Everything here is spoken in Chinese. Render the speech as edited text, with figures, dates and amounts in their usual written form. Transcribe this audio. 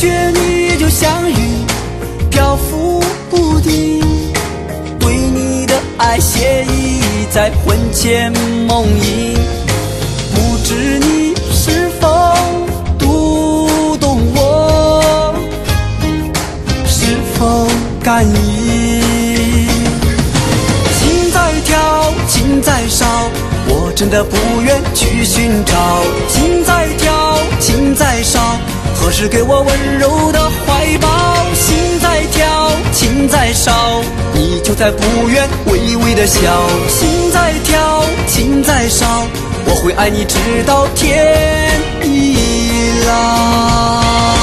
觉你就像云，漂浮不定。对你的爱写意在魂牵梦萦，不知你是否读懂我，是否感应？情在跳，情在烧，我真的不愿去寻找。情在跳，情在烧，何时给我温柔的怀抱？心在跳，情在烧，你就在不远微微的笑。心在跳，情在烧，我会爱你直到天已老。